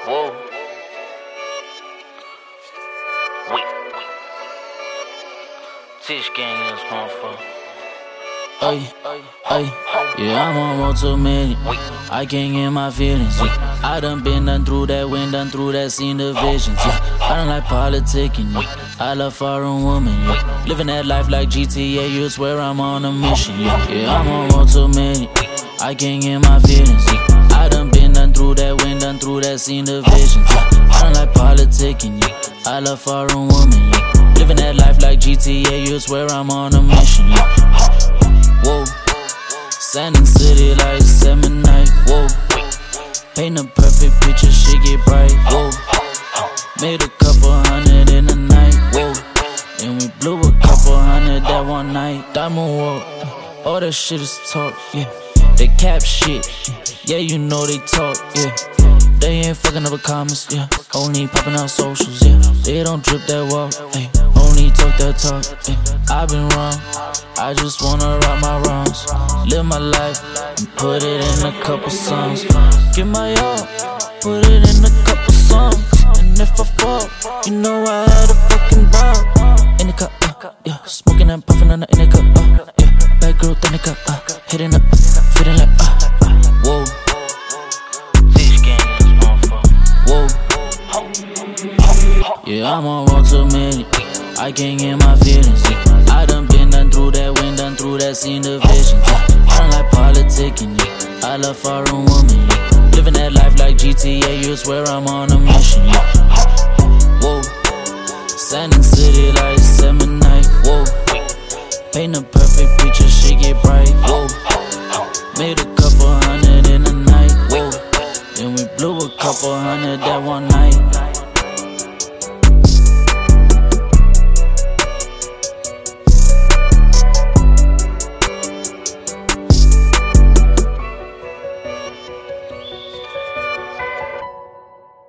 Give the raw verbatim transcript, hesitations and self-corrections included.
Whoa. Wait. Tish gang is going for. Ay, ay, yeah, I'm on road too many. I can't get my feelings. Yeah. I done been done through that, went done through that, seen the visions. Yeah. I don't like politicking. Yeah. I love foreign women. Yeah. Living that life like G T A, you swear I'm on a mission. Yeah, yeah, I'm on road too many. I can't get my feelings. Yeah. I done been done through that, went done through that, seen the visions. Yeah. I don't like politicking. Yeah. I love foreign women. Yeah. Living that life like G T A, you swear I'm on a mission. Yeah. Whoa, Sanding City like seven night. Whoa, paint a perfect picture, shit get bright. Whoa, made a couple hundred in a night. Whoa, and we blew a couple hundred that one night. Diamond walk, all that shit is talk. Yeah, they cap shit. Yeah, you know they talk. Yeah, they ain't fucking up with comments. Yeah, only popping out socials. Yeah, they don't drip that walk. Ay, only talk that talk. Ay, I've been wrong. I just wanna right my wrongs, live my life, and put it in a couple songs. Give my all, put it in a couple songs. And if I fall, you know I had a fucking ball. In the cup, uh, yeah, smoking and puffing on the in the cup, uh, yeah. Bad girl, in the cup, uh, hitting up, feeling like, uh, whoa. Tish gang is going for. Whoa. Yeah, I'm on road too many. I can't get my feelings. Yeah. I done been done through that, went done through that, seen the visions. Yeah. I don't like politicking. Yeah. I love foreign women. Yeah. Living that life like G T A, you swear I'm on a mission. Yeah. Whoa, Sanding City like seven night. Whoa, paint a perfect picture, shit get bright. Whoa, made a couple hundred in a night. Whoa, and we blew a couple hundred that one night.